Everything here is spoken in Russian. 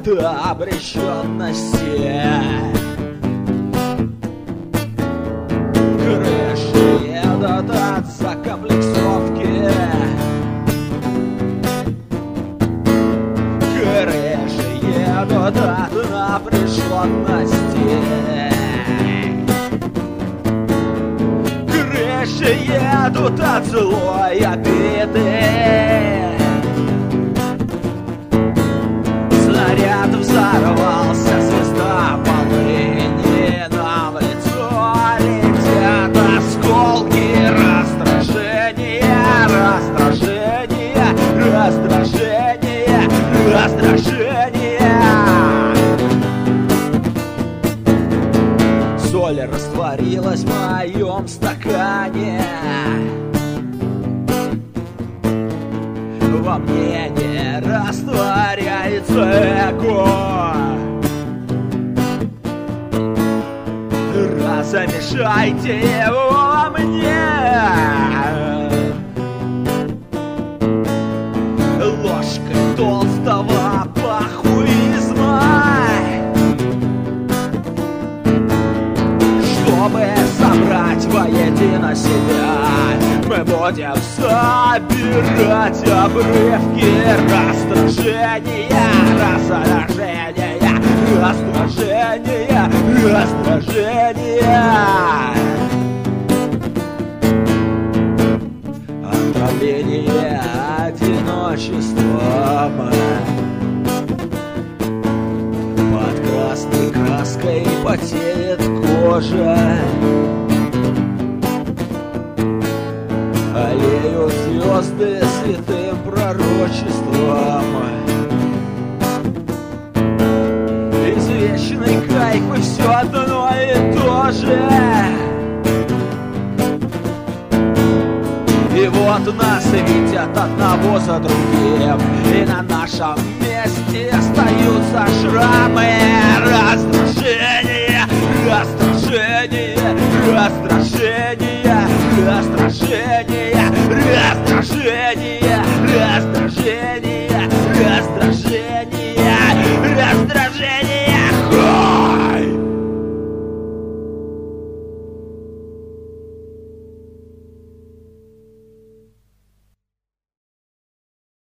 от обреченности. Крыши едут от закомплексовки. Крыши едут от напряженности. Крыши едут от злой обиды. Снаряд взорвался, звезда полыни, нам в лицо летят осколки раздражения, раздражения, раздражения, раздражения. Соль растворилась в моем стакане. Во мне не растворяется эго. Размешайте его во мне. Ложкой толстого пахуизма, чтобы собрать воедино себя, мы будем собирать обрывки раздражения, раздражения, раздражения, раздражения. Отравление одиночеством. Под красной краской потеет кожа. Аллеют звезды святым пророчеством. Извечный кайф и все одно и то же. И вот нас видят одного за другим, и на нашем месте остаются шрамы. Раздражение, раздражение, раздражение, раздражение, раздражение, раздражение.